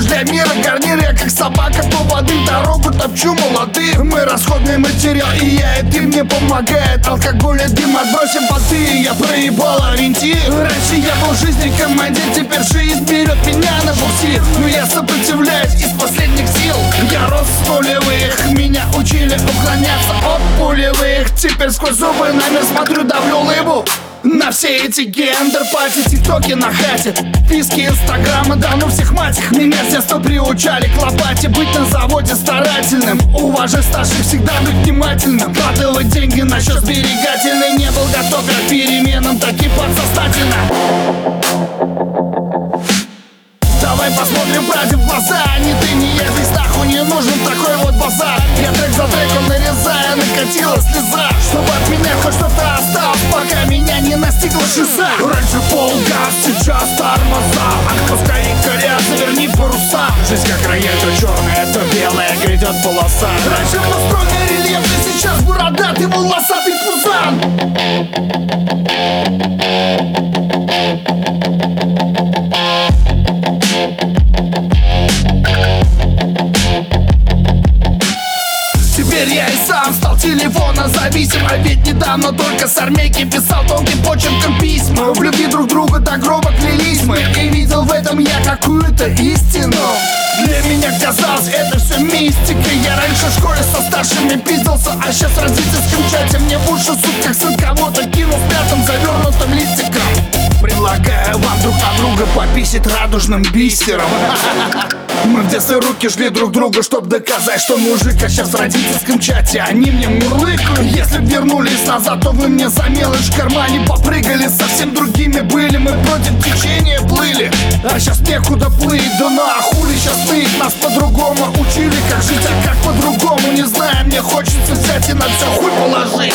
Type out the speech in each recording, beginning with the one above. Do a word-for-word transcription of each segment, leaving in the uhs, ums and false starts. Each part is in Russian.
для мира гарнир. Я как собака по воды дорогу топчу молодым. Мы расходный материал, и я, и ты мне помогает. Алкоголь и дым, отбросим понты. Я проебал ориентир. Раньше я был в жизни командир, теперь жизнь берет меня на буксир. Но я сопротивляюсь из последних сил. Я рос с нулевых, меня учили уклоняться от пулевых. Теперь сквозь зубы намер смотрю, давлю лыбу на все эти гендер-пати, тиктоки на хате, писки, инстаграмы, да ну всех мать их. Меня с детства приучали к лопате, быть на заводе старательным. Уважать старших, всегда быть внимательным. Вкладывать деньги на счет сберегательный. Не был готов к переменам, так и подсознательно. Давай посмотрим правде в глаза. Ни ты, ни я, здесь нахуй не нужен такой вот базар. Я трек за треком нарезаю, накатила слеза, чтобы от меня хоть что-то осталось, пока меня не настигла шиза. Раньше полгаз, сейчас тормоза. Отпускай коря, заверни паруса. Жизнь как рояль, то черная, то белая, грядет полоса. Раньше был стройный рельеф, а сейчас бородатый волосатый пузан. Теперь я и сам стал телефона зависим. А ведь недавно только с армейки писал тонким почерком письма. В любви друг друга так громко клялись мы, и видел в этом я какую-то истину. Для меня казалось это все мистика. Я раньше в школе со старшими пиздился, а сейчас в родительском чате мне в уши суд, как сын кого-то кинул в пятом завернутым листиком. Предлагаю вам друг на друга пописать радужным бисером. Мы в детстве руки жгли друг друга, чтоб доказать, что мужик. А сейчас в родительском чате они мне мурлыкают. Если б вернулись назад, то вы мне за мелочь в кармане попрыгали. Совсем другими были, мы против течения плыли. А сейчас некуда плыть, да на хули сейчас мы. Нас по-другому учили, как жить, а как по-другому не знаю. Мне хочется взять и на все хуй положить.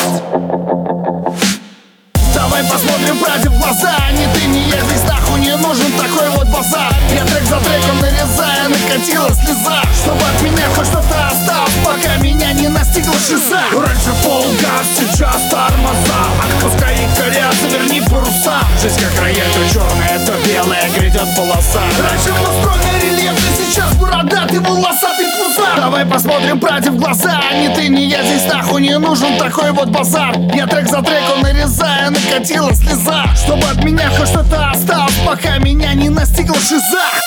Давай посмотрим правде в глаза. Ни ты, ни я, здесь нахуй не нужен такой вот базар. Я трек за треком нарезаю, накатила слеза, чтобы от меня хоть что-то осталось, пока меня не настигла шиза. Раньше полгаз, сейчас тормоза. Отпускай коря, заверни паруса. Жизнь как рояль, то черная, то белая, грядет полоса. Раньше был стройный рельеф, а сейчас бородатый волосатый пузан. Давай посмотрим правде в глаза. Ни ты, ни я, здесь нахуй не нужен такой вот базар. Я трек за треком нарезаю, накатила слеза, чтобы от меня хоть что-то осталось, пока меня не настигла шиза.